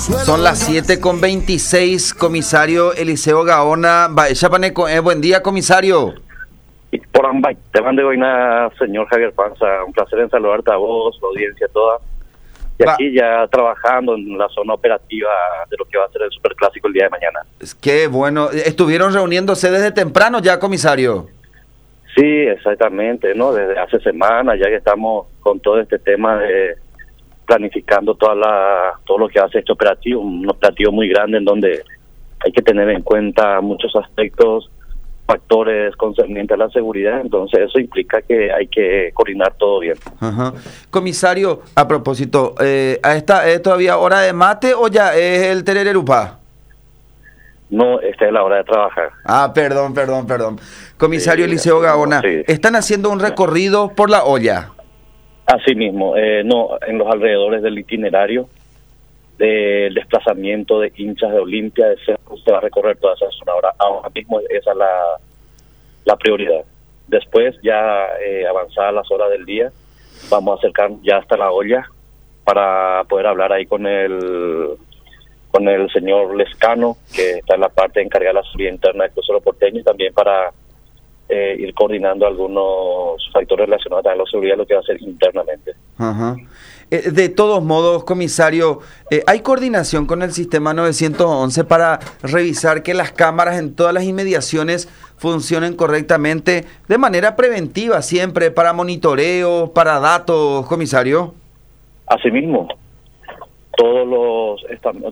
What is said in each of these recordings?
Son las 7:26, comisario Eliseo Gaona. Buen día, comisario. Por ambas, te mando hoy señor Javier Panza. Un placer en saludarte a vos, la audiencia toda. Y aquí ya trabajando en la zona operativa de lo que va a ser el Superclásico el día de mañana. Qué bueno. ¿Estuvieron reuniéndose desde temprano ya, comisario? Sí, exactamente, ¿no? Desde hace semanas ya que estamos con todo este tema de planificando todo lo que hace este operativo, un operativo muy grande en donde hay que tener en cuenta muchos aspectos, factores concernientes a la seguridad, entonces eso implica que hay que coordinar todo bien. Ajá. Comisario, a propósito, ¿es todavía hora de mate o ya es el terererupá? No, esta es la hora de trabajar. Perdón. Comisario Eliseo Gaona, sí. ¿Están haciendo un recorrido por la olla? Así mismo, no, en los alrededores del itinerario del desplazamiento de hinchas de Olimpia, se va a recorrer toda esa zona. Ahora mismo esa es la prioridad. Después, ya avanzadas las horas del día, vamos a acercar ya hasta la olla para poder hablar ahí con el señor Lescano, que está en la parte encargada de la seguridad interna del crucero porteño, y también para ir coordinando algunos factores relacionados a la seguridad, lo que va a hacer internamente. Ajá. De todos modos, comisario, ¿hay coordinación con el sistema 911 para revisar que las cámaras en todas las inmediaciones funcionen correctamente de manera preventiva siempre, para monitoreo, para datos, comisario? Asimismo, todos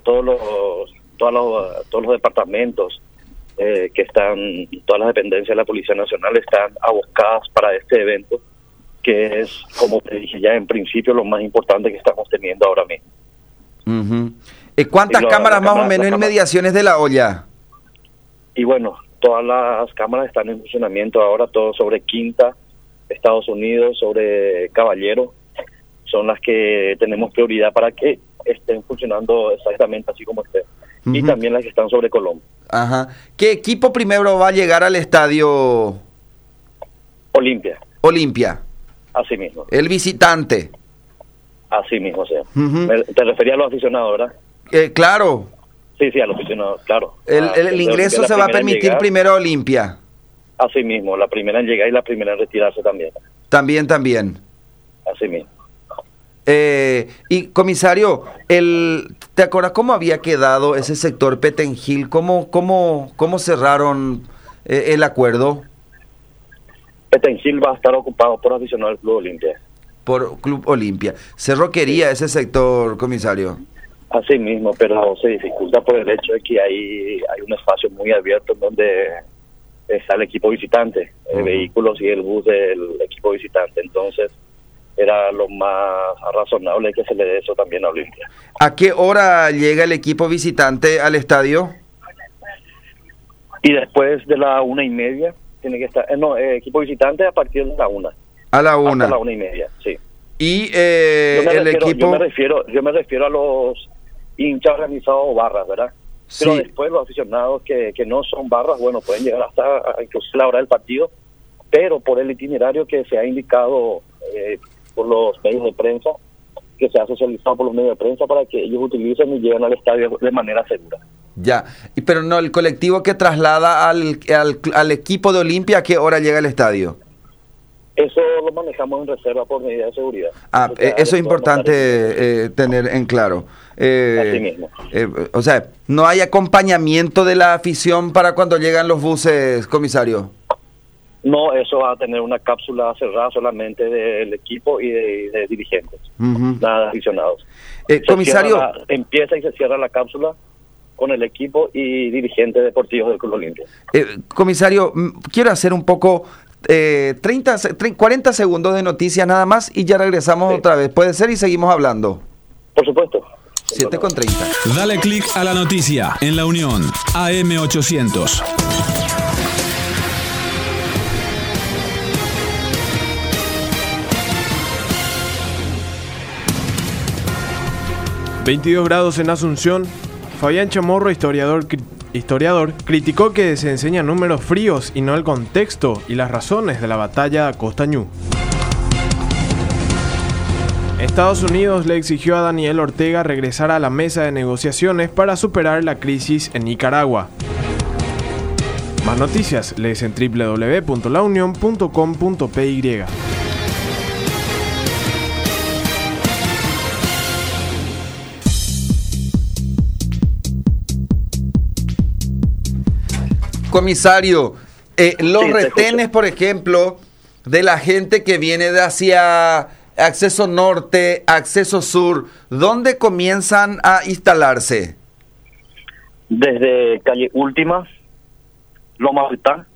los departamentos que están, todas las dependencias de la Policía Nacional están abocadas para este evento, que es, como te dije ya en principio, lo más importante que estamos teniendo ahora mismo. Uh-huh. ¿Cuántas cámaras más o menos en inmediaciones de la olla? Y bueno, todas las cámaras están en funcionamiento ahora, todo sobre Quinta, Estados Unidos, sobre Caballero, son las que tenemos prioridad para que estén funcionando exactamente así como estén. Uh-huh. Y también las que están sobre Colón. Ajá. ¿Qué equipo primero va a llegar al estadio? Olimpia. Así mismo. El visitante. Así mismo, sí. Uh-huh. Te refería a los aficionados, ¿verdad? Claro. Sí, a los aficionados, claro. El ingreso se va a permitir primero a Olimpia. Así mismo, la primera en llegar y la primera en retirarse también. También. Así mismo. Y comisario, ¿te acuerdas cómo había quedado ese sector Petengil? ¿Cómo cerraron el acuerdo? Petengil va a estar ocupado por aficionados del Club Olimpia. Por Club Olimpia. ¿Cerro quería ese sector, comisario? Así mismo, pero se dificulta por el hecho de que hay un espacio muy abierto en donde está el equipo visitante, vehículos y el bus del equipo visitante. Entonces, era lo más razonable que se le dé eso también a Olimpia. ¿A qué hora llega el equipo visitante al estadio? Y después de la 1:30 tiene que estar, equipo visitante a partir de la 1. A la 1. Hasta la 1:30, sí. Y equipo... Yo me refiero a los hinchas organizados o barras, ¿verdad? Sí. Pero después los aficionados que no son barras, bueno, pueden llegar hasta incluso la hora del partido, pero por el itinerario que se ha indicado por los medios de prensa, que se ha socializado por los medios de prensa para que ellos utilicen y lleguen al estadio de manera segura. Ya, pero no, el colectivo que traslada al equipo de Olimpia, ¿a qué hora llega al estadio? Eso lo manejamos en reserva por medida de seguridad. Eso es importante tener en claro. Así mismo. O sea, ¿no hay acompañamiento de la afición para cuando llegan los buses, comisario? No, eso va a tener una cápsula cerrada solamente del equipo y de dirigentes, nada de aficionados. Comisario, empieza y se cierra la cápsula con el equipo y dirigentes deportivos del Club Olimpia. Comisario, quiero hacer un poco 40 segundos de noticias nada más y ya regresamos otra vez. ¿Puede ser? Y seguimos hablando. Por supuesto. 7:30. Dale click a la noticia en La Unión, AM800. ...22 grados en Asunción. Fabián Chamorro, historiador, criticó que se enseñan números fríos y no el contexto y las razones de la batalla Costañú. Estados Unidos le exigió a Daniel Ortega regresar a la mesa de negociaciones para superar la crisis en Nicaragua. Más noticias, lees en www.launion.com.py. Comisario, los retenes, por ejemplo, de la gente que viene de hacia acceso norte, acceso sur, ¿dónde comienzan a instalarse? Desde calle Última, Loma Alta,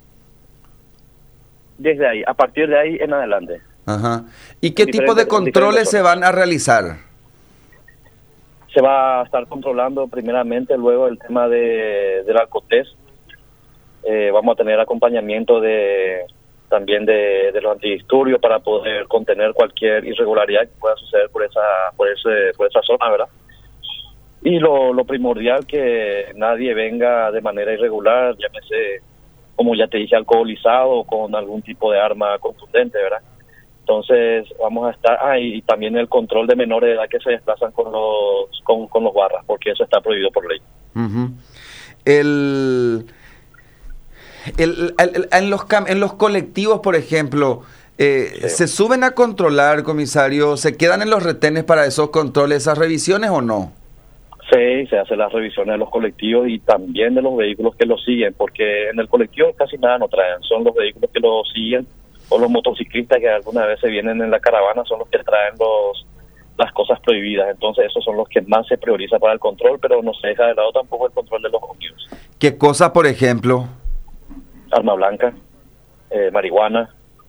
desde ahí, a partir de ahí en adelante. Ajá. ¿Y qué tipo de controles se van a realizar? Se va a estar controlando primeramente luego el tema del alcotés. Vamos a tener acompañamiento también de los antidisturbios para poder contener cualquier irregularidad que pueda suceder por esa zona, ¿verdad? Y lo primordial, que nadie venga de manera irregular, llámese, como ya te dije, alcoholizado o con algún tipo de arma contundente, ¿verdad? Entonces vamos a estar, y también el control de menores de edad que se desplazan con los barras, porque eso está prohibido por ley. Uh-huh. En los colectivos, por ejemplo, Sí. ¿se suben a controlar, comisario? ¿Se quedan en los retenes para esos controles, esas revisiones o no? Sí, se hacen las revisiones de los colectivos y también de los vehículos que los siguen, porque en el colectivo casi nada no traen, son los vehículos que los siguen o los motociclistas que alguna vez se vienen en la caravana, son los que traen las cosas prohibidas. Entonces esos son los que más se prioriza para el control, pero no se deja de lado tampoco el control de los ómnibus. ¿Qué cosas, por ejemplo? Arma blanca, marihuana,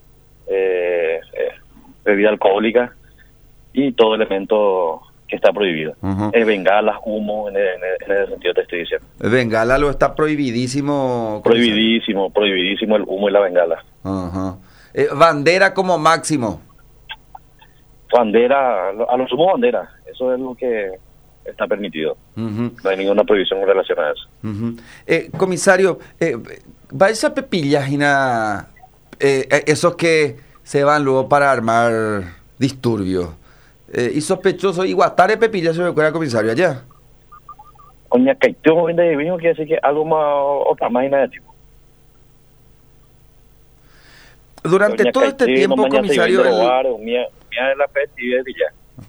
bebida alcohólica y todo elemento que está prohibido. Uh-huh. Bengalas, humo, en el sentido que te estoy diciendo. Bengala lo está prohibidísimo. Prohibidísimo el humo y la bengala. Uh-huh. Bandera como máximo. Bandera, a lo sumo bandera, eso es lo que está permitido. Uh-huh. No hay ninguna prohibición en relación a eso. Uh-huh. Comisario, ¿vais a pepillagina esos que se van luego para armar disturbios? Y sospechoso, y guatare pepilla se me acuerda, comisario, allá. Oña caiteo de vino quiere decir que algo más, otra máquina de tipo. Durante Doña todo este Caiteo, tiempo, mañana se comisario, vende robar, mía de la pet y de Villa.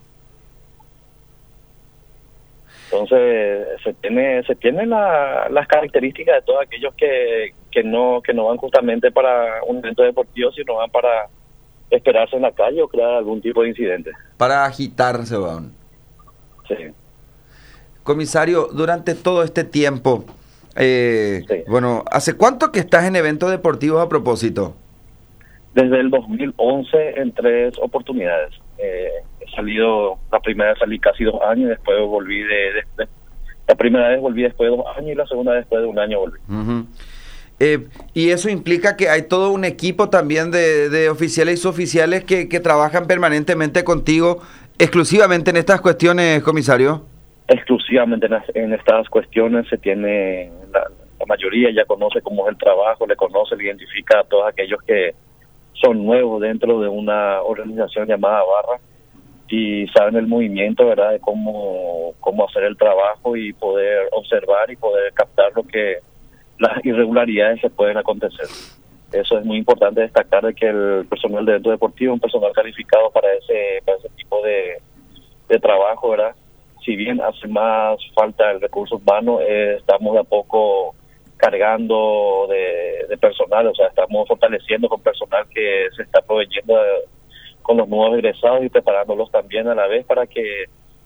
Entonces se tiene las características de todos aquellos que no van justamente para un evento deportivo, sino van para esperarse en la calle o crear algún tipo de incidente. para agitarse van. Sí. Comisario, durante todo este tiempo, Sí. bueno, ¿hace cuánto que estás en eventos deportivos a propósito? Desde el 2011 en 3 oportunidades. He salido, la primera vez salí casi 2 años, después volví la primera vez volví después de 2 años y la segunda vez después de 1 año volví. Uh-huh. Y eso implica que hay todo un equipo también de oficiales y suboficiales que trabajan permanentemente contigo, exclusivamente en estas cuestiones, comisario. Exclusivamente en estas cuestiones se tiene, la mayoría ya conoce cómo es el trabajo, le identifica a todos aquellos que son nuevos dentro de una organización llamada Barra y saben el movimiento, ¿verdad?, de cómo hacer el trabajo y poder observar y poder captar las irregularidades que pueden acontecer. Eso es muy importante destacar, de que el personal de evento deportivo es un personal calificado para ese tipo de trabajo, ¿verdad? Si bien hace más falta el recurso humano, estamos de a poco cargando de personal, o sea, estamos fortaleciendo con personal que se está proveyendo con los nuevos egresados y preparándolos también a la vez para que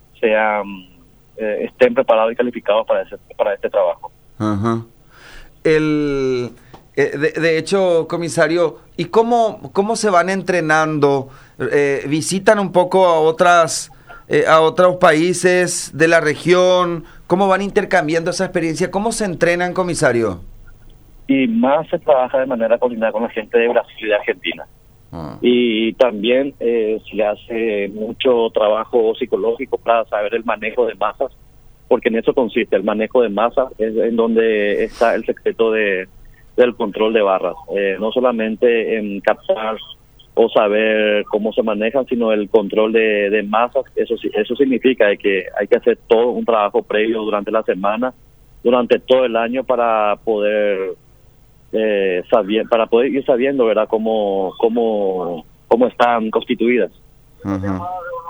estén preparados y calificados para este trabajo. Ajá. De hecho, comisario, ¿y cómo se van entrenando? ¿Visitan un poco a otros países de la región? ¿Cómo van intercambiando esa experiencia? ¿Cómo se entrenan, comisario? Y más se trabaja de manera coordinada con la gente de Brasil y de Argentina. Y también se hace mucho trabajo psicológico para saber el manejo de masas, porque en eso consiste, el manejo de masas es en donde está el secreto del control de barras. No solamente en captar o saber cómo se manejan, sino el control de masas. Eso significa de que hay que hacer todo un trabajo previo durante la semana, durante todo el año, para poder ir sabiendo, ¿verdad?, cómo están constituidas. Ajá.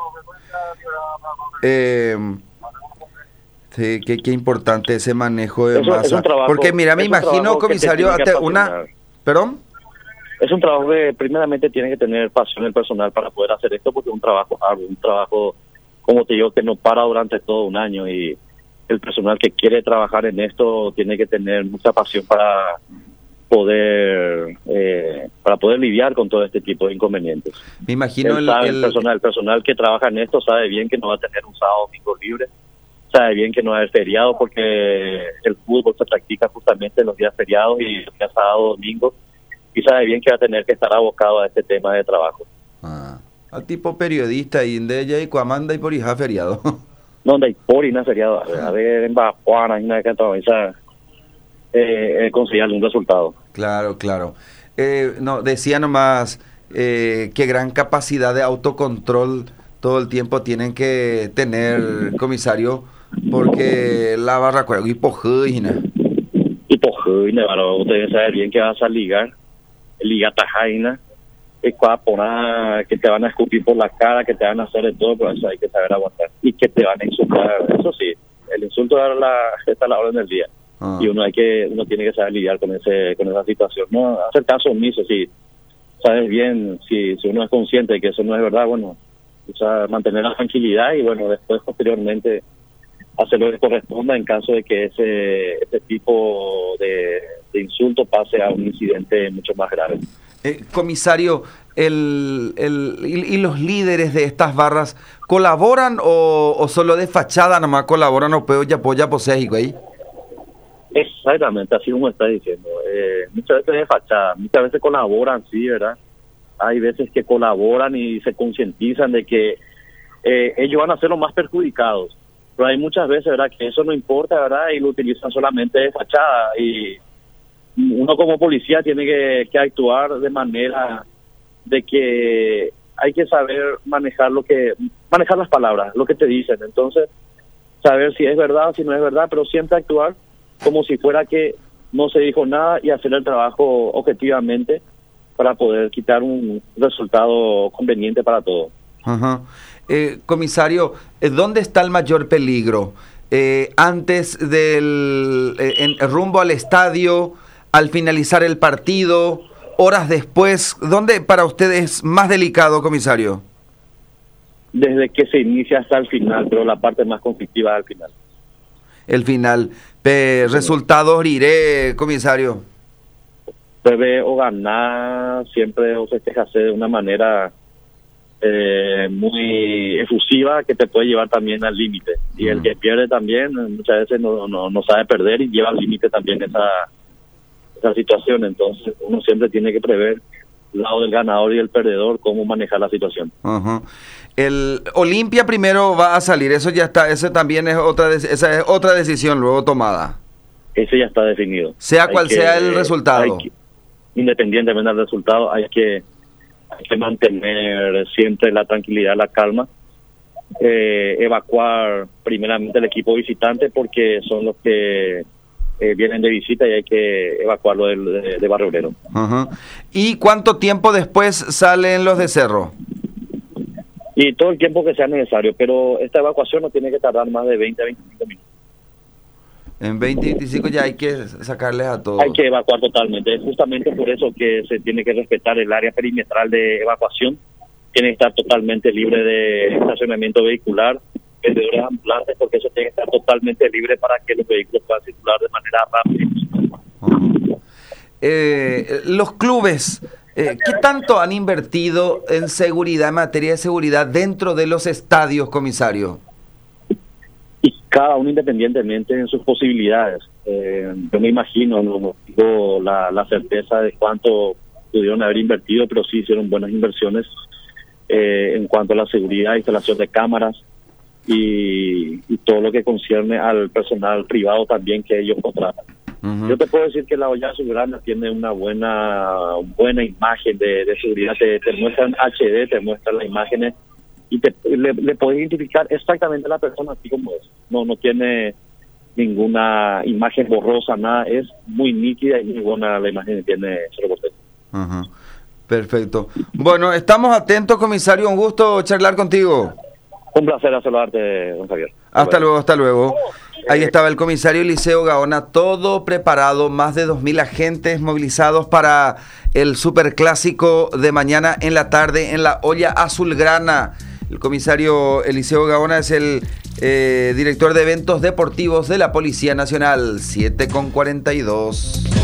Sí, qué importante ese manejo de masa. Es un trabajo, porque mira, me imagino, comisario, ¿Perdón? Es un trabajo que primeramente tiene que tener pasión el personal para poder hacer esto, porque es un trabajo arduo, un trabajo, como te digo, que no para durante todo un año, y el personal que quiere trabajar en esto tiene que tener mucha pasión para poder lidiar con todo este tipo de inconvenientes. Me imagino el personal que trabaja en esto sabe bien que no va a tener un sábado domingo libre, sabe bien que no va a haber feriado, porque el fútbol se practica justamente en los días feriados y los días sábado, domingo, y sabe bien que va a tener que estar abocado a este tema de trabajo. Al tipo periodista y de ella y cuamanda y por hija feriado. No, hay por y no feriado. A ver, en Bajuana y nada que todo, conseguir un resultado. Claro. No, decía nomás qué gran capacidad de autocontrol todo el tiempo tienen que tener, comisario, porque la barra y pojuina, usted sabe bien que vas a ligar tajaina, que te van a escupir por la cara, que te van a hacer de todo, pero eso hay que saber aguantar, y que te van a insultar. Eso sí, el insulto está a la orden del día. Y uno tiene que saber lidiar con esa situación, no hacer caso omiso. Si sabes bien, si uno es consciente de que eso no es verdad, bueno, mantener la tranquilidad y bueno, después posteriormente hacer lo que corresponda en caso de que ese tipo de insulto pase a un incidente mucho más grave. Comisario, ¿y los líderes de estas barras colaboran o solo de fachada nomás colaboran o puedo ya apoya posee, güey? Exactamente, así como está diciendo. Muchas veces de fachada, muchas veces colaboran, sí, ¿verdad? Hay veces que colaboran y se concientizan de que ellos van a ser los más perjudicados, pero hay muchas veces, ¿verdad?, que eso no importa, ¿verdad?, y lo utilizan solamente de fachada, y uno como policía tiene que actuar de manera de que hay que saber manejar las palabras, lo que te dicen. Entonces, saber si es verdad o si no es verdad, pero siempre actuar como si fuera que no se dijo nada y hacer el trabajo objetivamente para poder quitar un resultado conveniente para todos. Ajá. Comisario, ¿dónde está el mayor peligro? ¿Antes rumbo al estadio, al finalizar el partido, horas después? ¿Dónde para usted es más delicado, comisario? Desde que se inicia hasta el final, pero la parte más conflictiva al final. El final. ¿Resultados iré, comisario? Debe o ganar, siempre o festejarse de una manera muy efusiva, que te puede llevar también al límite. Y el que pierde también muchas veces no sabe perder y lleva al límite también esa situación. Entonces uno siempre tiene que prever el lado del ganador y el perdedor, cómo manejar la situación. El Olimpia primero va a salir, eso ya está, eso también es esa es otra decisión luego tomada. Ese ya está definido. Sea cual sea el resultado. Independientemente del resultado, hay que mantener siempre la tranquilidad, la calma, evacuar primeramente el equipo visitante, porque son los que vienen de visita y hay que evacuarlo de Barrio Obrero. ¿Y cuánto tiempo después salen los de Cerro? Y todo el tiempo que sea necesario, pero esta evacuación no tiene que tardar más de 20 a 25 minutos. En 20 y 25 ya hay que sacarles a todos. Hay que evacuar totalmente. Es justamente por eso que se tiene que respetar el área perimetral de evacuación. Tiene que estar totalmente libre de estacionamiento vehicular, vendedores ambulantes, porque eso tiene que estar totalmente libre para que los vehículos puedan circular de manera rápida. Los clubes, ¿qué tanto han invertido en seguridad, en materia de seguridad dentro de los estadios, comisario? Y cada uno independientemente en sus posibilidades. Yo me imagino, no tengo la certeza de cuánto pudieron haber invertido, pero sí hicieron buenas inversiones en cuanto a la seguridad, instalación de cámaras y todo lo que concierne al personal privado también que ellos contratan. Yo te puedo decir que la olla azulgrana tiene una buena imagen de seguridad, te muestran HD, te muestran las imágenes y le puedes identificar exactamente a la persona así como es. No tiene ninguna imagen borrosa, nada, es muy nítida y muy buena la imagen que tiene Cerro Porteño. Perfecto. Bueno, estamos atentos, comisario, un gusto charlar contigo. Un placer saludarte, don Javier. Hasta luego. Ahí estaba el comisario Eliseo Gaona, todo preparado, más de 2.000 agentes movilizados para el superclásico de mañana en la tarde en la olla azulgrana. El comisario Eliseo Gaona es el director de eventos deportivos de la Policía Nacional. 7:42.